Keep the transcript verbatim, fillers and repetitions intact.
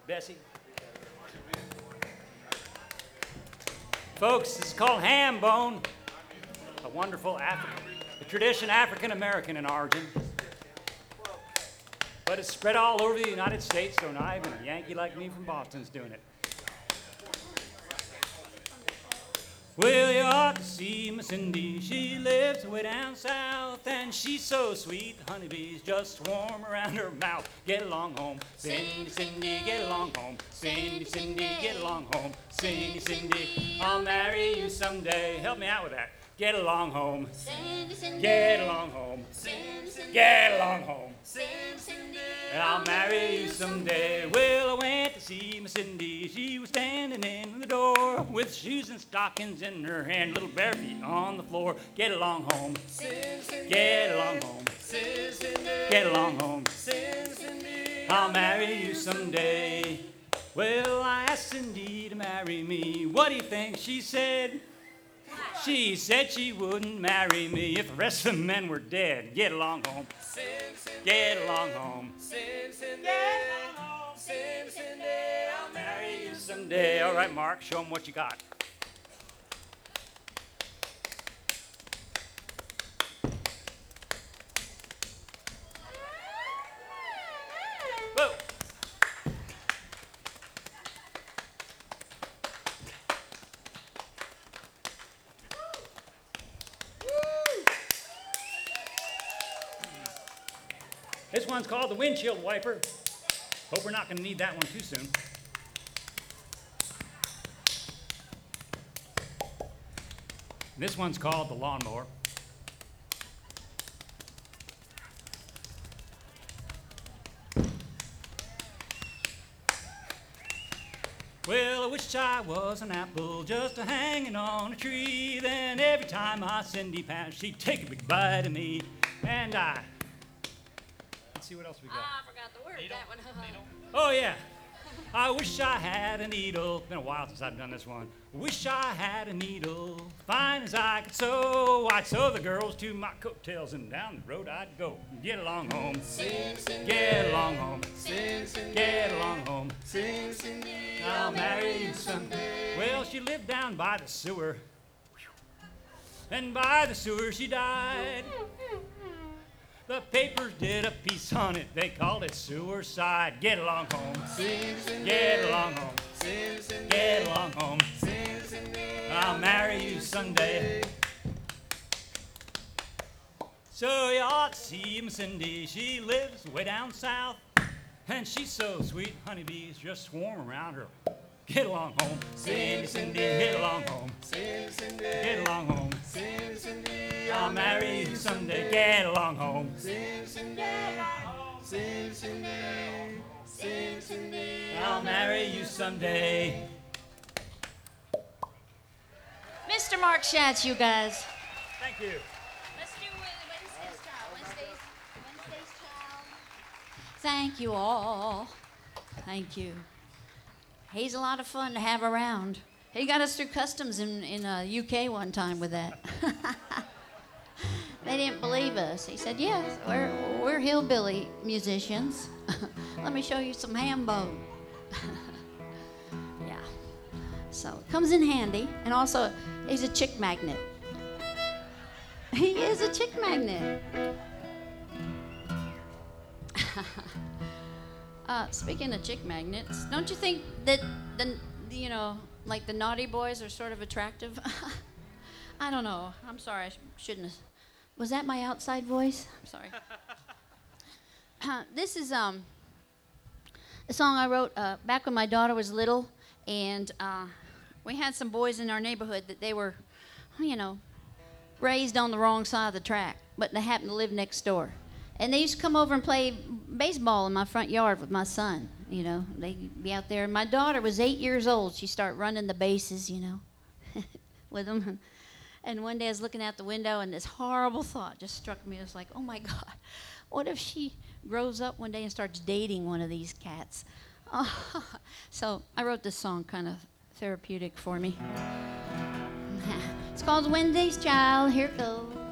Bessie. Folks, this is called ham bone, a wonderful African, a tradition African-American in origin. But it's spread all over the United States, so not even a Yankee like me from Boston's doing it. Well, you ought to see Miss Cindy. She lives way down south, and she's so sweet. The honeybees just swarm around her mouth. Get along home, Cindy, Cindy, get along home. Cindy, Cindy, get along home. Cindy, Cindy, I'll marry you someday. Help me out with that. Get along home. Cindy, Cindy, get along home. Cindy, Cindy, get along home. Cindy, Cindy, I'll marry you someday. Well, I went to see Miss Cindy. She was standing in the door with shoes and stockings in her hand, little bare feet on the floor. Get along home. Cindy, Cindy, get along home. Cindy, Cindy, get along home. Cindy, Cindy, I'll marry you someday. Well, I asked Cindy to marry me. What do you think she said? She said she wouldn't marry me if the rest of the men were dead. Get along home. Get along home. Get along home. I'll marry you someday. All right, Mark, show them what you got. Whoa. This one's called the windshield wiper. Hope we're not going to need that one too soon. This one's called the lawnmower. Well, I wish I was an apple just a hanging on a tree. Then every time I Cindy passed, she'd take a big bite of me. And I... Let's see what else we got. Ah, I forgot the word. Needle? That one. Needle? Oh, yeah. I wish I had a needle. It's been a while since I've done this one. Wish I had a needle, fine as I could sew. I'd sew the girls to my coattails, and down the road I'd go. Get along home. Sing, sing, get along home. Sing, sing, get along home. Sing, sing, I'll marry you someday. Well, she lived down by the sewer, and by the sewer she died. The papers did a piece on it, they called it suicide. Get along home, get along home, get along home. I'll marry you someday. So you ought to see Miss Cindy, she lives way down south, and she's so sweet, honeybees just swarm around her. Get along home, Cindy, Cindy, get along home, get along home. I'll marry you someday. Get along home. I'll marry you someday. Mister Mark Schatz, you guys. Thank you. Let's do Wednesday's Child. Wednesday's, Wednesday's Child. Thank you all. Thank you. He's a lot of fun to have around. He got us through customs in, in uh, U K one time with that. They didn't believe us. He said, yes, we're, we're hillbilly musicians. Let me show you some ham bone. Yeah. So it comes in handy. And also, he's a chick magnet. He is a chick magnet. uh, speaking of chick magnets, don't you think that, the, you know, like the naughty boys are sort of attractive? I don't know. I'm sorry. I sh- shouldn't have. Was that my outside voice? I'm sorry. uh, this is um, a song I wrote uh, back when my daughter was little, and uh, we had some boys in our neighborhood that they were, you know, raised on the wrong side of the track, but they happened to live next door. And they used to come over and play baseball in my front yard with my son, you know. They'd be out there. My daughter was eight years old. She started running the bases, you know, with them. And one day I was looking out the window, and this horrible thought just struck me. It was like, oh, my God, what if she grows up one day and starts dating one of these cats? Oh. So I wrote this song, kind of therapeutic for me. It's called Wednesday's Child. Here it goes.